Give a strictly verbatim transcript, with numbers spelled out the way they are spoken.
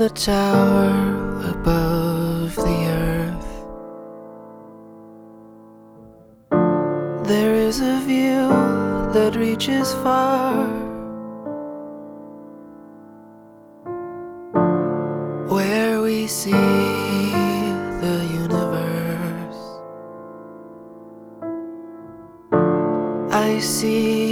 a tower above the earth. There is a view that reaches far, where we see the universe. I see